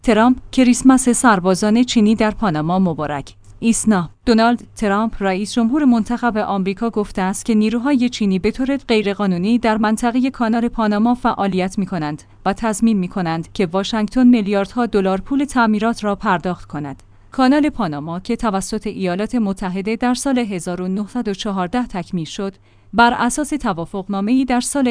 ترامپ کریسمس سربازان چینی در پاناما مبارک. ایسنا دونالد ترامپ رئیس جمهور منتخب آمریکا گفته است که نیروهای چینی به طور غیرقانونی در منطقه کانال پاناما فعالیت می‌کنند و تضمین می‌کنند که واشنگتن میلیاردها دلار پول تعمیرات را پرداخت کند. کانال پاناما که توسط ایالات متحده در سال 1914 تکمیل شد، بر اساس توافقنامه‌ای در سال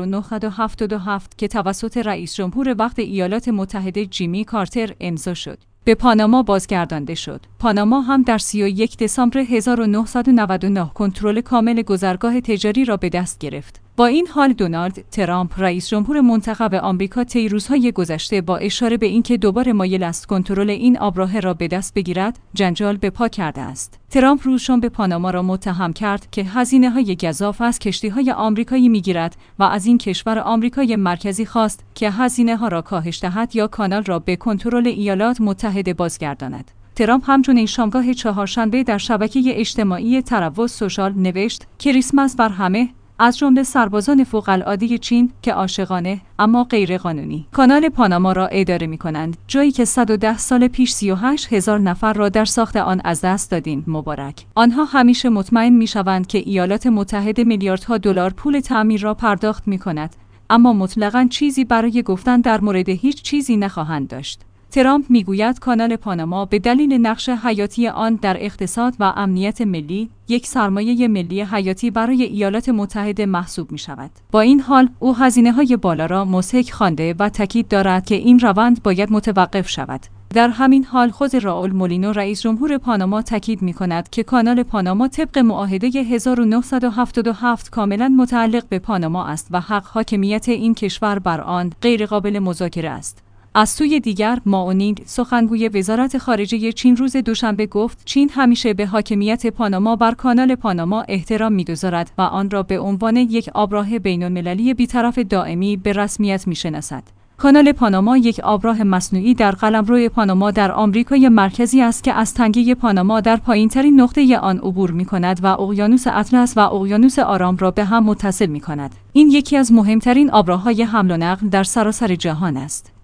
1977 که توسط رئیس جمهور وقت ایالات متحده جیمی کارتر امضا شد، به پاناما بازگردانده شد. پاناما هم در 31 دسامبر 1999 کنترل کامل گذرگاه تجاری را به دست گرفت. با این حال دونالد ترامپ رئیس جمهور منتخب آمریکا طی روزهای گذشته با اشاره به اینکه دوباره مایل است کنترل این آبراه را به دست بگیرد، جنجال به پا کرده است. ترامپ روزشنبه پاناما را متهم کرد که هزینه‌های گزاف از کشتی‌های آمریکایی می‌گیرد و از این کشور آمریکای مرکزی خواست که هزینه‌ها را کاهش دهد یا کانال را به کنترل ایالات متحده بازگرداند. ترامپ همچنین شامگاه چهارشنبه در شبکه اجتماعی تروّع سوشال نوشت: کریسمس بر همه، از جمله سربازان فوق‌العاده چین که عاشقانه اما غیرقانونی کانال پاناما را اداره می‌کنند، جایی که 110 سال پیش 38,000 نفر را در ساخت آن از دست دادیم. مبارک. آنها همیشه مطمئن می‌شوند که ایالات متحده میلیاردها دلار پول تعمیر را پرداخت می‌کند، اما مطلقاً چیزی برای گفتن در مورد هیچ چیزی نخواهند داشت. ترامپ میگوید کانال پاناما به دلیل نقش حیاتی آن در اقتصاد و امنیت ملی، یک سرمایه ملی حیاتی برای ایالات متحده محسوب می شود. با این حال، او هزینه‌های بالا را مضحک خوانده و تاکید دارد که این روند باید متوقف شود. در همین حال خود راول مولینو رئیس جمهور پاناما تاکید می‌کند که کانال پاناما طبق معاهده 1977 کاملاً متعلق به پاناما است و حق حاکمیت این کشور بر آن غیرقابل مذاکره است. از سوی دیگر، مائونینگ سخنگوی وزارت خارجه چین روز دوشنبه گفت چین همیشه به حاکمیت پاناما بر کانال پاناما احترام می‌گذارد و آن را به عنوان یک آبراه بین‌المللی بی‌طرف دائمی به رسمیت می‌شناسد. کانال پاناما یک آبراه مصنوعی در قلمرو پاناما در آمریکای مرکزی است که از تنگه پاناما در پایین‌ترین نقطه آن عبور می‌کند و اقیانوس اطلس و اقیانوس آرام را به هم متصل می‌کند. این یکی از مهمترین آبراه‌های حمل و نقل در سراسر جهان است.